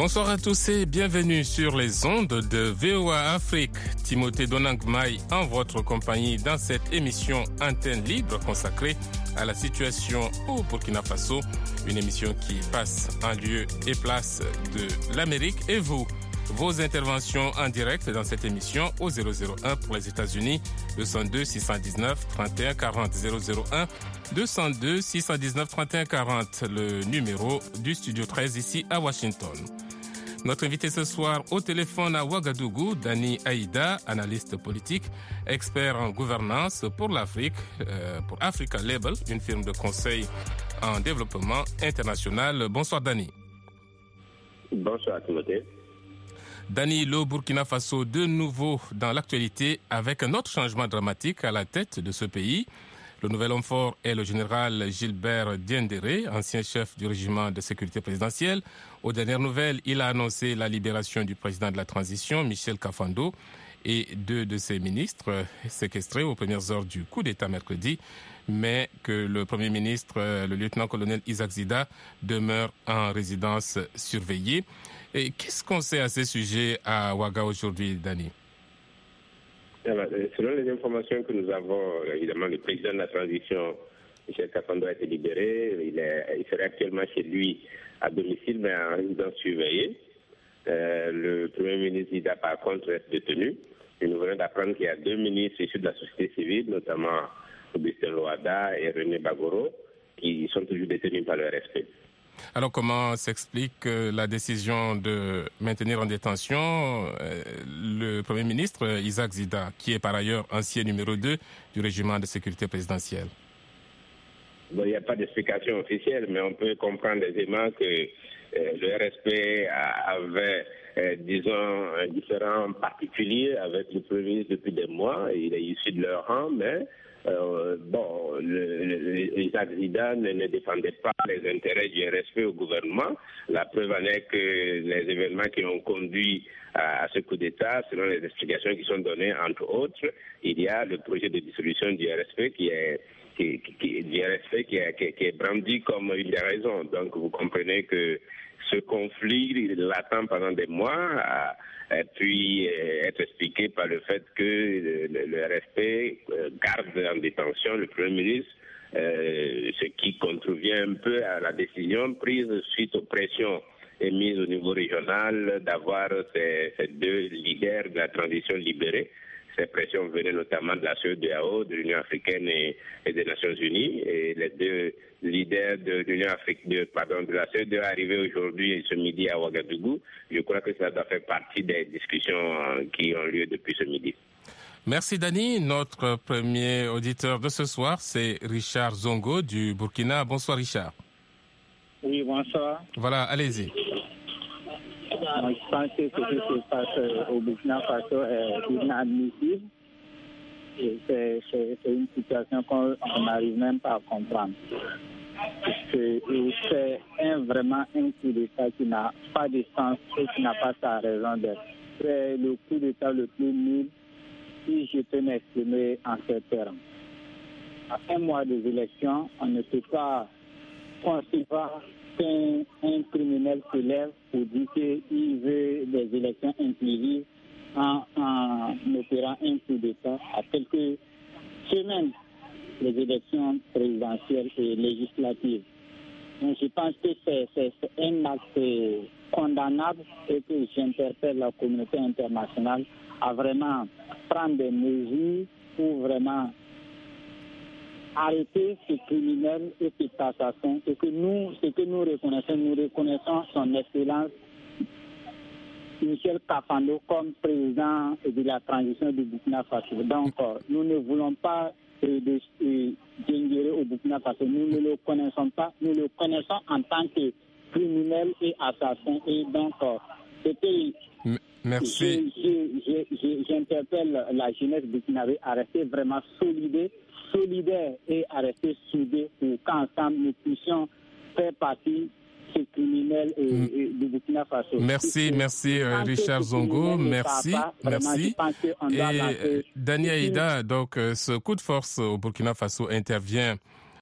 Bonsoir à tous et bienvenue sur les ondes de VOA Afrique. Timothée Donangmaï en votre compagnie dans cette émission Antenne Libre consacrée à la situation au Burkina Faso. Une émission qui passe en lieu et place de l'Amérique. Et vous, vos interventions en direct dans cette émission au 001 pour les États-Unis, 202 619 31 40 001 202 619 31 40, le numéro du studio 13 ici à Washington. Notre invité ce soir au téléphone à Ouagadougou, Dani Aïda, analyste politique, expert en gouvernance pour l'Afrique, pour Africa Label, une firme de conseil en développement international. Bonsoir Dani. Bonsoir Timothée. Dani, le Burkina Faso de nouveau dans l'actualité avec un autre changement dramatique à la tête de ce pays. Le nouvel homme fort est le général Gilbert Diendéré, ancien chef du régiment de sécurité présidentielle. Aux dernières nouvelles, il a annoncé la libération du président de la transition, Michel Kafando, et deux de ses ministres séquestrés aux premières heures du coup d'État mercredi, mais que le Premier ministre, le lieutenant-colonel Isaac Zida, demeure en résidence surveillée. Et qu'est-ce qu'on sait à ce sujet à Ouaga aujourd'hui, Dani? Selon les informations que nous avons, évidemment, le président de la transition, Michel Kafando, a été libéré. Il serait actuellement chez lui à domicile, mais en résidence surveillée. Le Premier ministre Zida, par contre, reste détenu. Et nous venons d'apprendre qu'il y a deux ministres issus de la société civile, notamment Augustin Loada et René Bagoro, qui sont toujours détenus par le RSP. Alors, comment s'explique la décision de maintenir en détention le Premier ministre Isaac Zida, qui est par ailleurs ancien numéro 2 du régiment de sécurité présidentielle? Bon, il n'y a pas d'explication officielle, mais on peut comprendre aisément que le RSP avait, disons, un différend particulier avec le Premier ministre depuis des mois. Il est issu de leur rang, mais Isaac Zida ne défendait pas les intérêts du RSP au gouvernement. La preuve en est que les événements qui ont conduit à ce coup d'État, selon les explications qui sont données, entre autres, il y a le projet de dissolution du RSP qui est brandi comme une des raisons. Donc vous comprenez que ce conflit l'attend pendant des mois a pu être expliqué par le fait que le RSP garde en détention le Premier ministre, ce qui contrevient un peu à la décision prise suite aux pressions émises au niveau régional d'avoir ces deux leaders de la transition libérés. Ces pressions venaient notamment de la CEDEAO, de l'Union africaine et des Nations unies. Et les deux leaders de la CEDEAO arrivés aujourd'hui, ce midi à Ouagadougou. Je crois que ça doit faire partie des discussions qui ont lieu depuis ce midi. Merci Dani. Notre premier auditeur de ce soir, c'est Richard Zongo du Burkina. Bonsoir Richard. Oui, bonsoir. Voilà, allez-y. Je pense que ce qui se passe au Burkina Faso est inadmissible. Et c'est une situation qu'on n'arrive même pas à comprendre. C'est vraiment un coup d'État qui n'a pas de sens et qui n'a pas sa raison d'être. C'est le coup d'État le plus nul si je peux m'exprimer en ces termes. À un mois des élections, on ne peut pas concevoir qu'un criminel se lève pour dire qu'il veut des élections inclusives en opérant un coup d'État à quelques semaines des élections présidentielles et législatives. Donc, je pense que c'est un acte condamnable et que j'interpelle la communauté internationale à vraiment prendre des mesures pour vraiment arrêter ces criminels et ces assassins et que nous reconnaissons son excellence Michel Kafando comme président de la transition du Burkina Faso. Donc, nous ne voulons pas Diendéré au Burkina Faso. Nous ne le connaissons pas. Nous le connaissons en tant que criminel et assassin. Et donc, c'était... Merci. J'interpelle la jeunesse burkinabé à rester vraiment solidaire et à rester soudés pour qu'ensemble nous puissions faire partie ces criminels du Burkina Faso. Merci Richard Zongo, merci. Et Dani Aïda, donc ce coup de force au Burkina Faso intervient